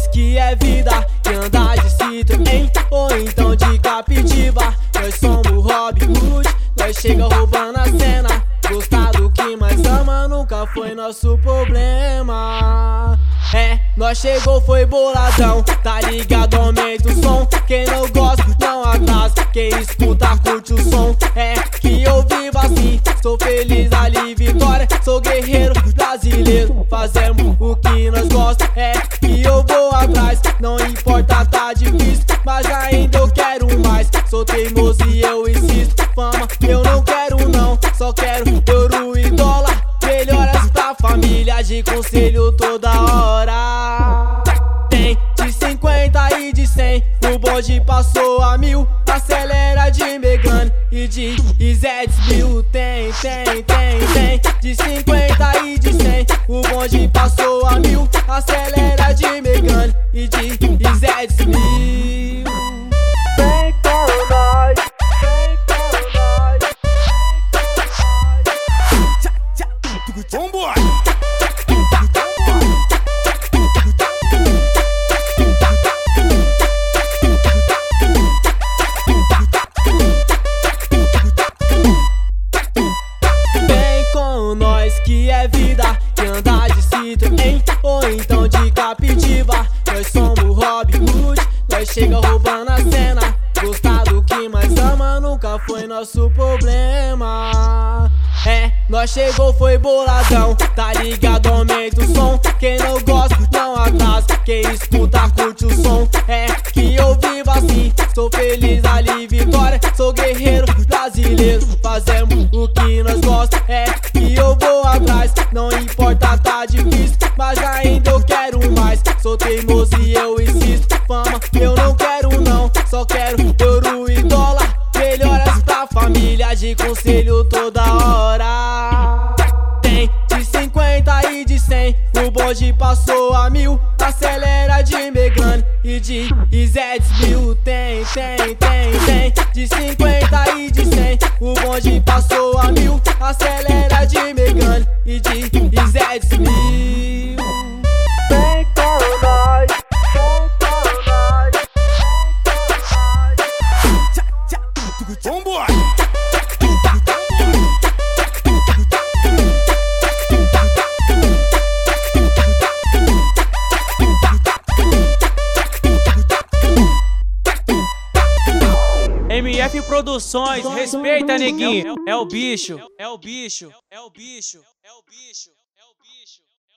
nós que é vida, que anda de Citroën ou então de Captiva. Nós somos Robin Hood, nós chega roubando a cena. Gostar do que mais ama nunca foi nosso problema. Nós chegou foi boladão, tá ligado, aumenta o som. Quem não gosta não atrasa, quem escuta curte o som. Que eu vivo assim, sou feliz ali, vitória. Sou guerreiro brasileiro, fazemos o que nós gosta. Que eu vou atrás, não importa tá difícil, mas ainda eu quero mais. Sou teimoso e eu insisto, fama eu não quero não, só quero ouro e dólar. Melhoras pra família, de conselho toda hora. Tem de 50 e de 100, o bonde passou a 1000. Acelera de Megane e de Zeds 1000. Tem de 50 e de 100, o bonde passou a 1000. Acelera de Megane e de Zeds 1000. Vem com nós, vem com nós. Vambora! Vem com nós que é vida, que anda de Citroën ou então de Captiva. Nós somos Robin Hood, nós chega roubando a cena. Gostar do que mais ama nunca foi nosso problema. Nós chegou foi boladão, tá ligado, aumenta o som. Quem não gosta não atrasa, quem escuta curte o som. Que eu vivo assim, sou feliz ali, vitória. Sou guerreiro brasileiro, fazemos o que nós gosta. Que eu vou atrás, não importa tá difícil, mas ainda eu quero mais. Sou teimoso e eu insisto, fama eu não quero não, só quero ouro e dólar. Melhoras pra família, de conselho toda hora. Tem de 50 e de 100, o bonde passou a 1000. Acelera de Megane e de Zeds 1000. Tem de 50 e de 100, o bonde passou a 1000. Acelera de Megane e de Zeds 1000. Vem com nós, vem com nós. Vambora! MF Produções, respeita, neguinho. É o bicho, é o bicho, é o bicho, é o bicho, é o bicho.